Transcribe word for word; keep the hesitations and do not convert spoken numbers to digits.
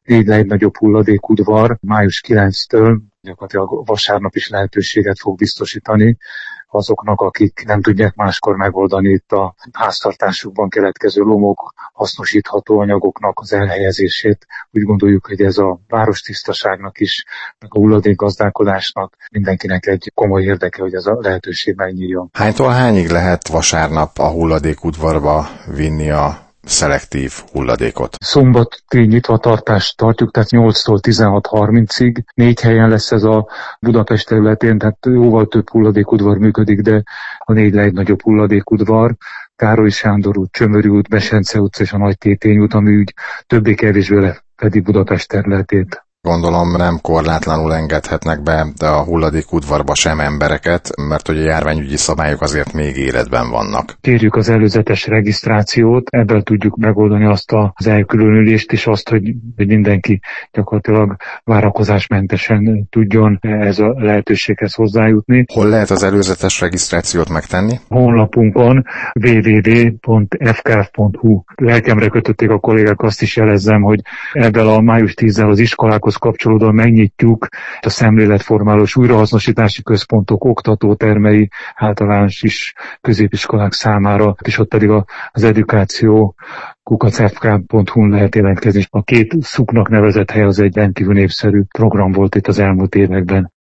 négy legnagyobb hulladékudvar május kilencedikétől gyakorlatilag vasárnap is lehetőséget fog biztosítani azoknak, akik nem tudják máskor megoldani itt a háztartásukban keletkező lomok, hasznosítható anyagoknak az elhelyezését. Úgy gondoljuk, hogy ez a várostisztaságnak is, meg a hulladékgazdálkodásnak mindenkinek egy komoly érdeke, hogy ez a lehetőség megnyíljon. Hánytól hányig lehet vasárnap a hulladékudvarba vinni a szelektív hulladékot? Szombati nyitvatartást tartjuk, tehát nyolctól tizenhat harmincig. Négy helyen lesz ez a Budapest területén, tehát jóval több hulladékudvar működik, de a négy legnagyobb hulladékudvar, Károly Sándor út, Csömöri út, Besence utca és a Nagy Tétény út, ami úgy többé-kevésbé lefedi Budapest területét. Gondolom nem korlátlanul engedhetnek be de a hulladékudvarba sem embereket, mert hogy a járványügyi szabályok azért még életben vannak. Kérjük az előzetes regisztrációt, ebből tudjuk megoldani azt az elkülönülést és azt, hogy mindenki gyakorlatilag várakozásmentesen tudjon ez a lehetőséghez hozzájutni. Hol lehet az előzetes regisztrációt megtenni? Honlapunkon double-u double-u double-u pont f k f pont h u. Lelkemre kötötték a kollégák, azt is jelezzem, hogy ebben a május tízedikével az iskolákhoz kapcsolódóan megnyitjuk a szemléletformálós újrahasznosítási központok, oktatótermei, általános is középiskolák számára, és ott pedig az edukáció kukac f k pont h u-n lehet jelentkezni. A két szuknak nevezett hely az egy rendkívül népszerű program volt itt az elmúlt években.